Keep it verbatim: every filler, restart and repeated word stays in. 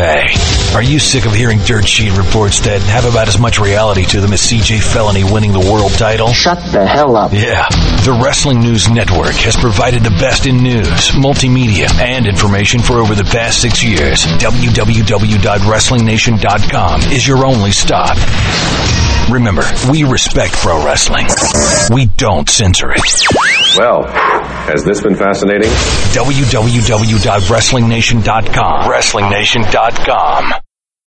Hey, are you sick of hearing dirt sheet reports that have about as much reality to them as C J Felony winning the world title? Shut the hell up. Yeah. The Wrestling News Network has provided the best in news, multimedia, and information for over the past six years. w w w dot wrestling nation dot com is your only stop. Remember, we respect pro wrestling. We don't censor it. Well, has this been fascinating? w w w dot wrestling nation dot com. wrestling nation dot com.